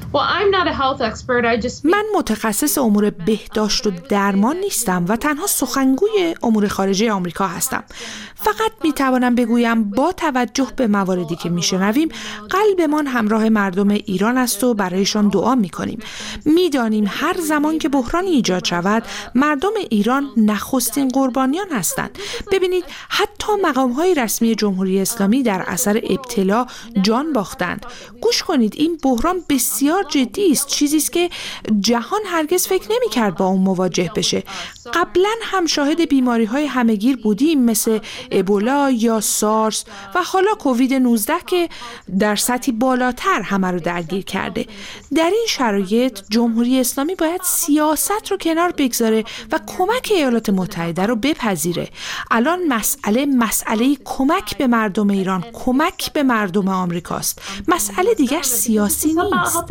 من متخصص امور بهداشت و درمان نیستم و تنها سخنگوی امور خارجه آمریکا هستم. فقط میتوانم بگویم با توجه به مواردی که میشنویم قلبمان همراه مردم ایران است و برایشان دعا میکنیم. میدانیم هر زمان که بحرانی ایجاد شود مردم ایران نخستین قربانیان هستند. ببینید حتی مقام‌های رسمی جمهوری اسلامی در اثر ابتلا جان باختند. گوش کنید، این بحران بسیار جدی است، چیزی است که جهان هرگز فکر نمی‌کرد با اون مواجه بشه. قبلا هم شاهد بیماری‌های همه‌گیر بودیم مثل ابولا یا سارس و حالا کووید نوزده که در سطحی بالاتر همه رو درگیر کرده. در این شرایط جمهوری اسلامی باید سیاست رو کنار بگذاره و کمک ایالات متحده رو بپذیره. الان مسئله مسئله کمک به مردم ایران، کمک به مردم آمریکاست. مسئله دیگر سیاسی نیست.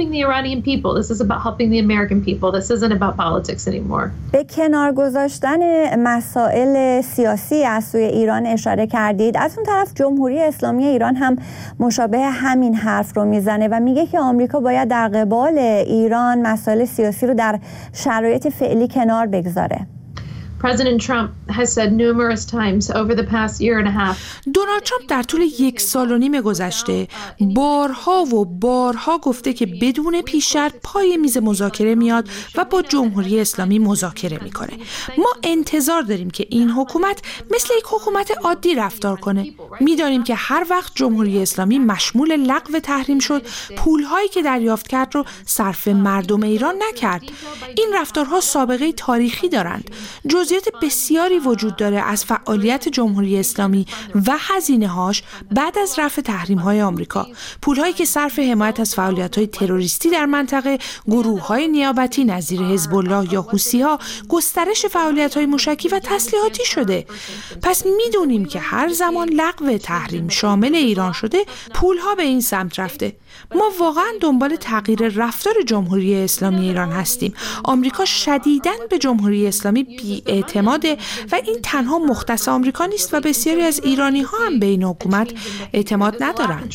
به کنار گذاشتن مسائل سیاسی از سوی ایران اشاره کردید. از اون طرف جمهوری اسلامی ایران هم مشابه همین حرف رو میزنه و میگه که آمریکا باید در قبال ایران مسائل سیاسی رو در شرایط فعلی کنار بگذاره. President Trump has said numerous times over the past year and a half. دونالد ترامپ در طول یک سال و نیم گذشته بارها و بارها گفته که بدون پیش شرط پای میز مذاکره میاد و با جمهوری اسلامی مذاکره میکنه. ما انتظار داریم که این حکومت مثل یک حکومت عادی رفتار کنه. میدانیم که هر وقت جمهوری اسلامی مشمول لغو تحریم شد، پولهایی که دریافت کرد رو صرف مردم ایران نکرد. این رفتارها سابقه تاریخی دارند. جزئیات بسیاری وجود داره از فعالیت جمهوری اسلامی و هزینه‌هاش بعد از رفع تحریم‌های آمریکا. پول‌هایی که صرف حمایت از فعالیت‌های تروریستی در منطقه، گروه‌های نیابتی نظیر حزب الله یا حوثی‌ها، گسترش فعالیت‌های موشکی و تسلیحاتی شده. پس می‌دونیم که هر زمان لغو تحریم شامل ایران شده، پول‌ها به این سمت رفته. ما واقعاً دنبال تغییر رفتار جمهوری اسلامی ایران هستیم. آمریکا شدیداً به جمهوری اسلامی بی‌اعتماده و این تنها مختص آمریکا نیست و بسیاری از ایرانی‌ها هم به این حکومت اعتماد ندارند.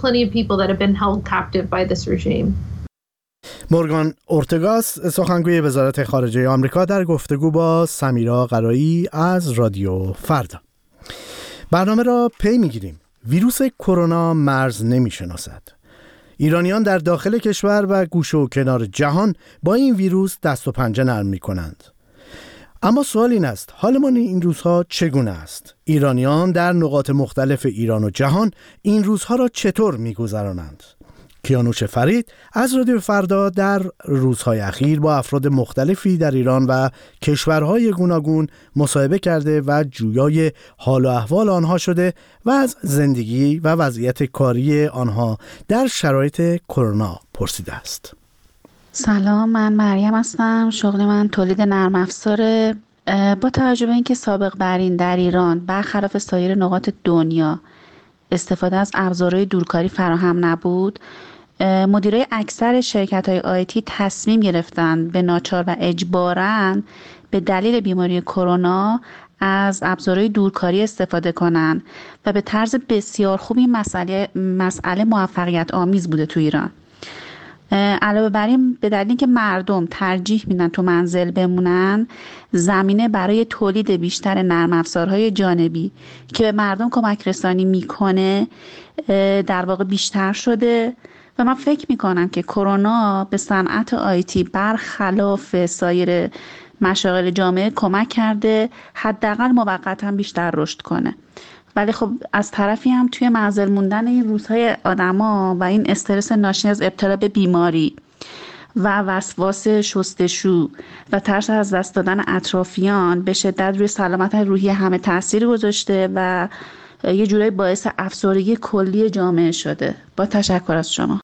مورگان اورتگاس، سخنگوی وزارت خارجه آمریکا، در گفتگو با سمیرا قرایی از رادیو فردا. برنامه را پی می‌گیریم. ویروس کرونا مرز نمی‌شناسد. ایرانیان در داخل کشور و گوشه و کنار جهان با این ویروس دست و پنجه نرم می‌کنند. اما سوال این است، حالمان این روزها چگونه است؟ ایرانیان در نقاط مختلف ایران و جهان این روزها را چطور می‌گذرانند؟ کیانوش فرید از رادیو فردا در روزهای اخیر با افراد مختلفی در ایران و کشورهای گوناگون مصاحبه کرده و جویای حال و احوال آنها شده و از زندگی و وضعیت کاری آنها در شرایط کرونا پرسیده است. سلام، من مریم هستم. شغل من تولید نرم افزاره. با توجه به اینکه سابق بر این در ایران برخلاف سایر نقاط دنیا استفاده از ابزارهای دورکاری فراهم نبود، مدیرای اکثر شرکت‌های آیتی تصمیم گرفتن به ناچار و اجباراً به دلیل بیماری کرونا از ابزارهای دورکاری استفاده کنن و به طرز بسیار خوبی مسئله مسئله موفقیت آمیز بوده تو ایران. علاوه بر این به دلیل اینکه مردم ترجیح میدن تو منزل بمونن، زمینه برای تولید بیشتر نرم افزارهای جانبی که به مردم کمک رسانی میکنه در واقع بیشتر شده و من فکر میکنم که کرونا به صنعت آیتی برخلاف سایر مشاغل جامعه کمک کرده حداقل موقتا بیشتر رشد کنه. ولی خب از طرفی هم توی منزل موندن این روزهای آدما و این استرس ناشی از ابتلا به بیماری و وسواس شستشو و ترس از دست دادن اطرافیان به شدت روی سلامت روحی همه تاثیر گذاشته و یه جورایی باعث افسردگی کلی جامعه شده. با تشکر از شما.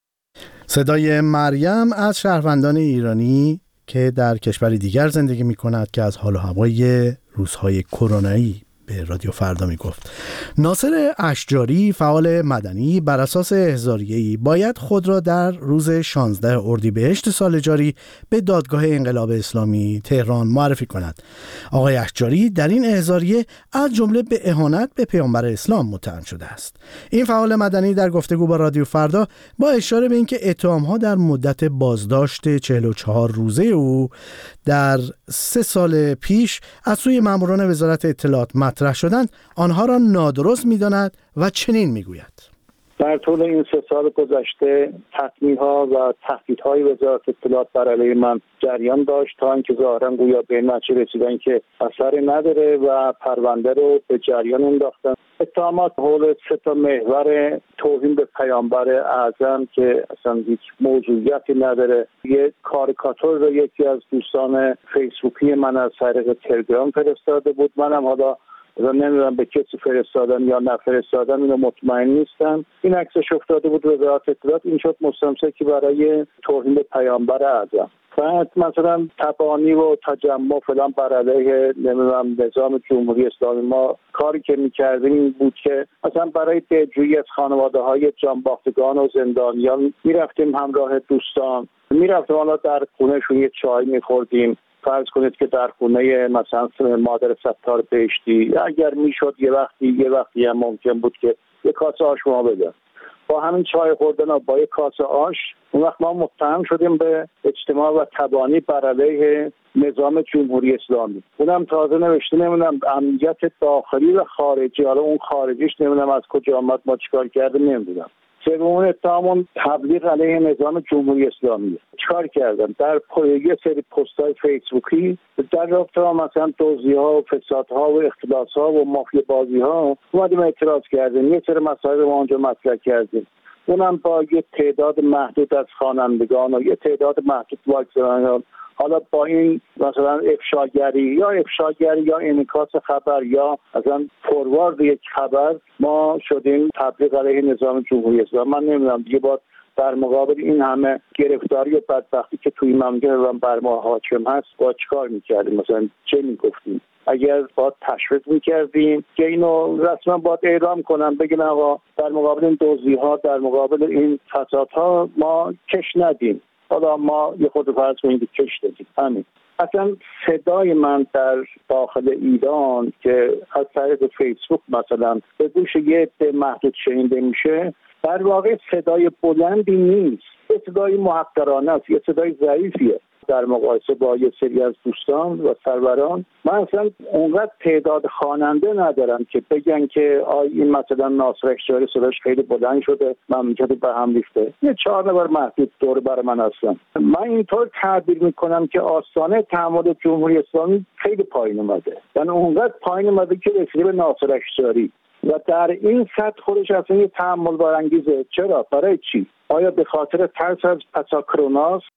صدای مریم از شهروندان ایرانی که در کشوری دیگر زندگی می کند که از حال و هوای روزهای کرونایی به رادیو فردا می گفت. ناصر اشجاری فعال مدنی بر اساس احضاریه‌ای باید خود را در روز شانزده اردیبهشت سال جاری به دادگاه انقلاب اسلامی تهران معرفی کند. آقای اشجاری در این احضاریه از جمله به اهانت به پیامبر اسلام متهم شده است. این فعال مدنی در گفتگو با رادیو فردا با اشاره به اینکه اتهام‌ها در مدت بازداشت چهل و چهار روزه او در سه سال پیش از سوی ماموران وزارت اطلاعات مطرح شدند، آنها را نادرست می‌داند و چنین می‌گوید: در طول این سه سال گذشته تحمیل‌ها و تهدیدهای وزارت اطلاعات بر علیه من جریان داشت تا اینکه ظاهراً گویا به این نتیجه رسیدن که اثری نداره و پرونده رو به جریان انداختن. اتهامات حول سه تا محور توهین به پیامبر اعظم که اصلا هیچ موضوعیتی نداره. یک کاریکاتور رو یکی از دوستان فیسبوکی من از طریق تلگرام فرستاده بود. منم حالا نمیدونم به کسی فرستادن یا نفرستادن، اینو مطمئن نیستم. این عکسش افتاده بود وزارت اطلاعات، این شد مستمسکی برای توهین به پیامبر اعظم. بعد مثلا تبانی و تجمع فلان بر علیه نمیدونم نظام جمهوری اسلامی، ما کاری که میکردیم این بود که مثلا برای دلجویی از خانواده های جانباختگان و زندانیان میرفتیم همراه دوستان، میرفتیم حالا در خونهشون یه چای میخوردیم. فرض کنید که در خونه مثلا مادر ستار بهشتی اگر میشد یه وقتی یه وقتی هم ممکن بود که یه کاسه آش ما بده. با همین چای خوردن و با یه کاسه آش اون وقت ما متهم شدیم به اجتماع و تبانی بر علیه نظام جمهوری اسلامی. اونم تازه نوشته نمیدونم امنیت داخلی و خارجی، حالا اون خارجیش نمیدونم از کجا آمد، ما چیکار کردیم نمیدونم. سومون اتهام تبلیغ علیه نظام جمهوری اسلامی. چیکار کردن؟ در یه سری پست‌های فیسبوکی در رابطه با مثلا دزدی‌ها و فسادها و اختلاس‌ها و مافیا بازی‌ها اومدیم اعتراض کردیم، یه سری مسائل رو اونجا مطرح کردیم. اونم با یه تعداد محدود از خوانندگان و یه تعداد محدود واکسنان. حالا با این مثلا افشاگری یا افشاگری یا انعکاس خبر یا مثلا فوروارد یک خبر ما شدیم تبلیغ علیه نظام جمهوری اسلامی. من نمیدونم دیگه باید در مقابل این همه گرفتاری و بدبختی که توی مملکت بر ما حاکم هست با چیکار میکردیم؟ مثلا چه میگفتیم؟ اگر باید تشویق میکردیم که اینو رسما باید اعلام کنم، بگن آقا در مقابل این دزدی‌ها، در مقابل این فسادها ما کش ندیم. حالا ما یه خود فرض کنیم که کش دادیم. همین. اصلا صدای من در داخل ایران که از طریق فیسبوک مثلا به گوش یه عده محدود شنیده میشه، در واقع صدای بلندی نیست، یه صدای محقرانه است، یه صدای ضعیفیه در مقایسه با یه سری از دوستان و سروران. من اصلا اونقدر تعداد خواننده ندارم که بگن که آی این مثلا ناصر اشجاری صداش خیلی بلند شده مملکت به هم ریخته. یه چهار نفر محدود دور بر من هستن. من اینطور تعبیر میکنم که آستانه تحمل جمهوری اسلامی خیلی پایین اومده، یعنی اونقدر پایین اومده که رسیده به ناصر اشجاری و در این سطح خودش اصلا یه تحمل برانگیزه. چرا؟ برای چی؟ آیا به خاطر ترس از پساکروناست؟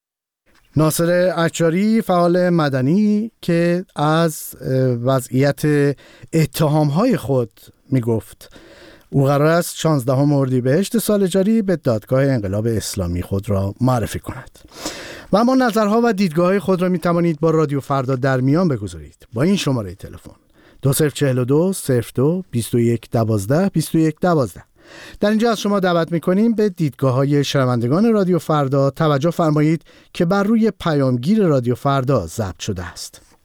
ناصر اشجاری فعال مدنی که از وضعیت اتهام‌های خود میگفت او قرار است شانزدهم اردیبهشت سال جاری به دادگاه انقلاب اسلامی خود را معرفی کند. و اما نظرها و دیدگاه‌های خود را میتوانید با رادیو فردا در میان بگذارید با این شماره تلفن دو صفر چهل و دو صفر دو بیست و یک دوازده بیست و یک دوازده. در اینجا از شما دعوت میکنیم به دیدگاه‌های شنوندگان رادیو فردا توجه فرمایید که بر روی پیامگیر رادیو فردا ضبط شده است.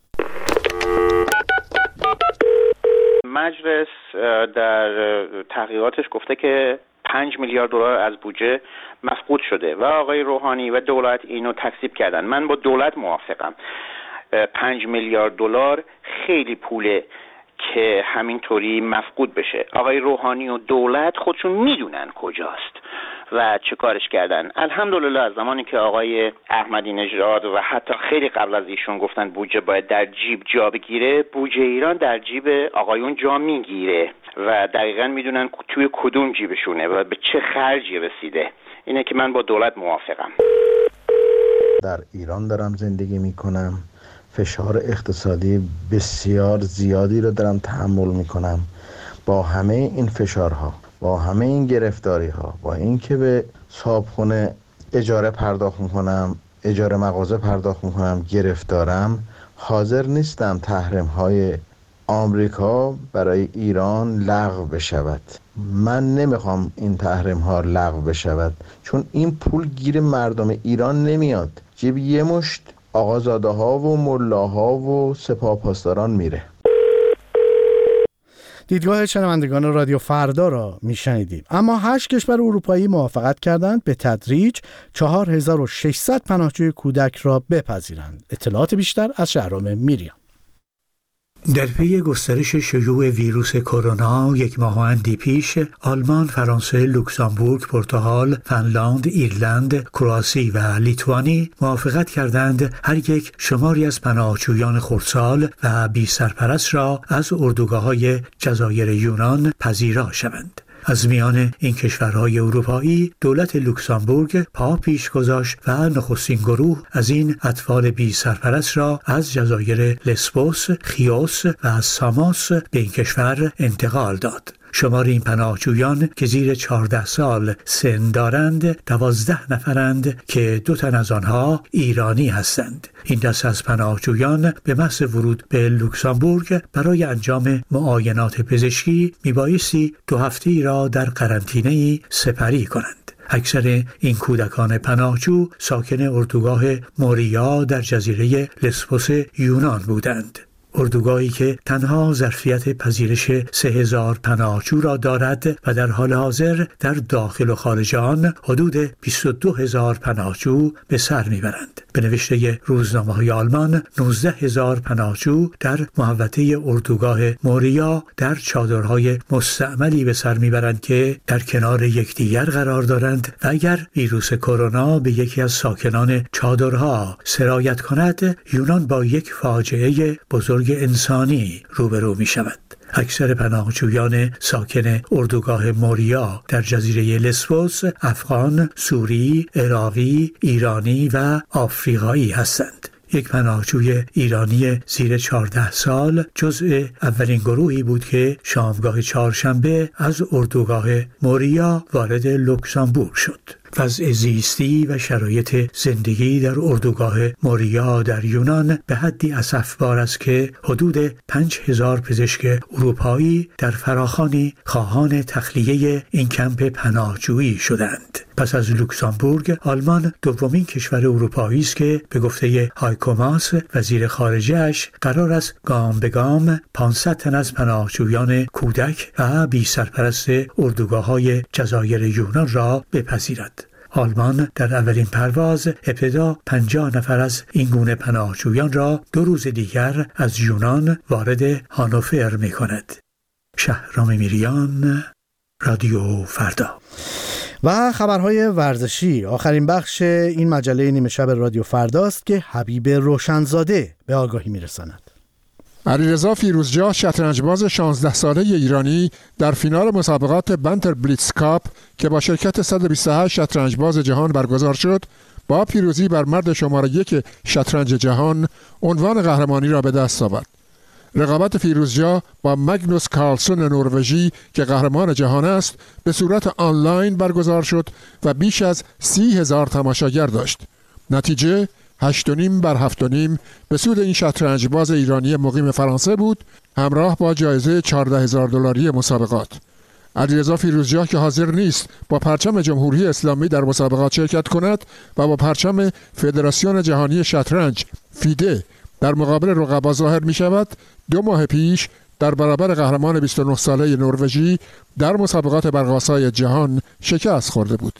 مجلس در تحقیقاتش گفته که پنج میلیارد دلار از بودجه مفقود شده و آقای روحانی و دولت اینو تکذیب کردن. من با دولت موافقم. پنج میلیارد دلار خیلی پوله که همینطوری مفقود بشه. آقای روحانی و دولت خودشون میدونن کجاست و چه کارش کردن. الحمدلله از زمانی که آقای احمدی نژاد و حتی خیلی قبل از ایشون گفتن بودجه باید در جیب جا بگیره، بودجه ایران در جیب آقایون جا میگیره و دقیقاً میدونن توی کدوم جیبشونه و به چه خرجی رسیده. اینه که من با دولت موافقم. در ایران دارم زندگی میکنم، فشار اقتصادی بسیار زیادی رو دارم تحمل میکنم. با همه این فشارها، با همه این گرفتاری ها، با این که به صاحبخونه اجاره پرداخت میکنم، اجاره مغازه پرداخت میکنم، گرفتارم، حاضر نیستم تحریم های آمریکا برای ایران لغو بشود. من نمیخوام این تحریم ها لغو بشود، چون این پول گیر مردم ایران نمیاد، جیب یه مشت آقازاده ها و ملاها و سپاه پاسداران میره. دیدگاه شنوندگان رادیو فردا را میشنیدیم. اما هشت کشور اروپایی موافقت کردند به تدریج چهار هزار و ششصد پناهجوی کودک را بپذیرند. اطلاعات بیشتر از شهرام میریام. در پی گسترش شیوع ویروس کرونا یک ماه و اندی پیش آلمان، فرانسه، لوکزامبورگ، پرتغال، فنلاند، ایرلند، کرواسی و لیتوانی موافقت کردند هر یک شماری از پناهجویان خردسال و بی سرپرست را از اردوگاه‌های جزایر یونان پذیرا شوند. از میان این کشورهای اروپایی دولت لوکزامبورگ پا پیش گذاشت و نخستین گروه از این اطفال بی سرپرست را از جزایر لسبوس، خیوس و ساموس به این کشور انتقال داد. شمار این پناهجویان که زیر چهارده سال سن دارند دوازده نفرند که دو تن از آنها ایرانی هستند. این دست از پناهجویان به محض ورود به لوکزامبورگ برای انجام معاینات پزشکی میبایستی دو هفته‌ای را در قرنطینه‌ای سپری کنند. اکثر این کودکان پناهجو ساکن اردوگاه موریا در جزیره لسبوس یونان بودند. اردوگاهی که تنها ظرفیت پذیرش سه هزار پناهجو را دارد و در حال حاضر در داخل و خارج آن حدود بیست و دو هزار پناهجو به سر میبرند. به نوشته روزنامه‌های آلمان، نوزده هزار پناهجو در محوطه اردوگاه موریا در چادرهای مستعملی به سر میبرند که در کنار یکدیگر قرار دارند و اگر ویروس کرونا به یکی از ساکنان چادرها سرایت کند، یونان با یک فاجعه بزرگ انسانی روبرو می شود. اکثر پناهجویان ساکن اردوگاه موریا در جزیره لسبوس افغان، سوری، عراقی، ایرانی و آفریقایی هستند. یک پناهجوی ایرانی زیر چهارده سال جزء اولین گروهی بود که شامگاه چهارشنبه از اردوگاه موریا وارد لوکزامبورگ شد. وضع زیستی و شرایط زندگی در اردوگاه موریا در یونان به حدی اسفبار است که حدود پنج هزار پزشک اروپایی در فراخوانی خواهان تخلیه این کمپ پناهجویی شدند. پس از لوکزامبورگ، آلمان دومین کشور اروپایی است که به گفته هایکو ماس وزیر خارجه اش قرار است گام به گام پانصد تن از پناهجویان کودک و بی سرپرست اردوگاه‌های جزایر یونان را بپذیرد. آلمان در اولین پرواز ابتدا پنجاه نفر از این گونه پناهجویان را دو روز دیگر از یونان وارد هانوفر می کند. شهرام میریان، رادیو فردا. و خبرهای ورزشی. آخرین بخش این مجله نیمه شب رادیو فرداست که حبیب روشنزاده به آگاهی میرساند. علیرضا فیروزجاه، شطرنجباز شانزده ساله ایرانی، در فینال مسابقات بنتر بلیتز کاپ که با شرکت صد و بیست و هشت شطرنجباز جهان برگزار شد، با پیروزی بر مرد شماره یک شطرنج جهان عنوان قهرمانی را به دست آورد. رقابت فیروزجاه با مگنوس کارلسن نروژی که قهرمان جهان است به صورت آنلاین برگزار شد و بیش از سی هزار تماشاگر داشت. نتیجه هشت و نیم بر هفت و نیم به سود این شطرنجباز ایرانی مقیم فرانسه بود، همراه با جایزه چهارده هزار دلاری مسابقات. علیرضا فیروزجاه که حاضر نیست با پرچم جمهوری اسلامی در مسابقات شرکت کند و با پرچم فدراسیون جهانی شطرنج فیده در مقابل رقبا ظاهر می شود، دو ماه پیش در برابر قهرمان بیست و نه ساله نروژی در مسابقات برق‌آسای جهان شکست خورده بود.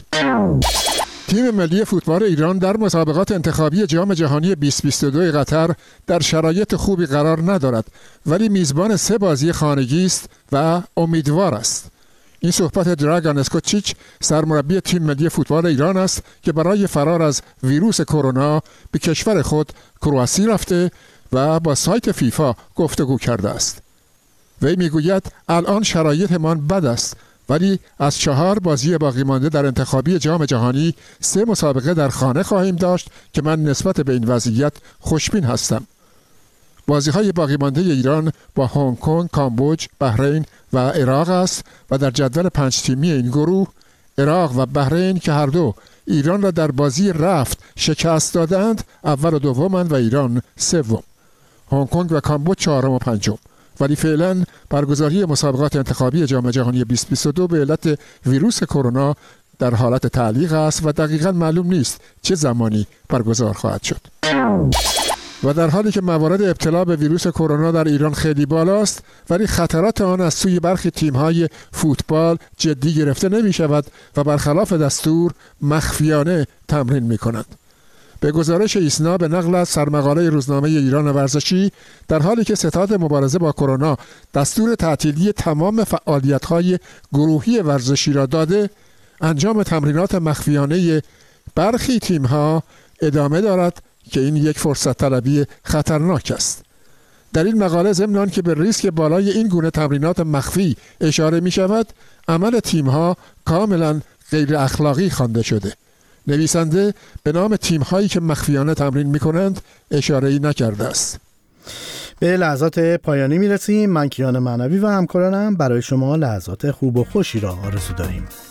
تیم ملی فوتبال ایران در مسابقات انتخابی جام جهانی بیست بیست و دو قطر در شرایط خوبی قرار ندارد، ولی میزبان سه بازی خانگی است و امیدوار است. این صحبت دراگان اسکوچیچ، سرمربی تیم ملی فوتبال ایران است که برای فرار از ویروس کرونا به کشور خود کرواسی رفته و با سایت فیفا گفتگو کرده است. وی میگوید الان شرایطمان بد است، ولی از چهار بازی باقی مانده در انتخابی جام جهانی سه مسابقه در خانه خواهیم داشت که من نسبت به این وضعیت خوشبین هستم. بازی‌های باقی مانده ایران با هنگ کنگ، کامبوج، بحرین و عراق است و در جدول پنج تیمی این گروه عراق و بحرین که هر دو ایران را در بازی رفت شکست دادند اول و دومند و ایران سوم. هنگ کنگ و کامبوج چهارم و پنجم. ولی فعلا برگزاری مسابقات انتخابی جام جهانی بیست و بیست و دو به علت ویروس کرونا در حالت تعلیق است و دقیقاً معلوم نیست چه زمانی برگزار خواهد شد. و در حالی که موارد ابتلا به ویروس کرونا در ایران خیلی بالاست، ولی خطرات آن از سوی برخی تیم‌های فوتبال جدی گرفته نمی شود و برخلاف دستور مخفیانه تمرین می کنند. به گزارش ایسنا به نقل از سرمقاله روزنامه ایران ورزشی، در حالی که ستاد مبارزه با کرونا دستور تعطیلی تمام فعالیت‌های گروهی ورزشی را داده، انجام تمرینات مخفیانه برخی تیم‌ها ادامه دارد که این یک فرصت طلبی خطرناک است. در این مقاله ضمن که به ریسک بالای این گونه تمرینات مخفی اشاره می شود، عمل تیم‌ها کاملا غیر اخلاقی خوانده شده. نویسنده به نام تیم‌هایی که مخفیانه تمرین می‌کنند اشاره‌ای نکرده است. به لحظات پایانی می‌رسیم. من کیان معنوی و همکارانم برای شما لحظات خوب و خوشی را آرزو داریم.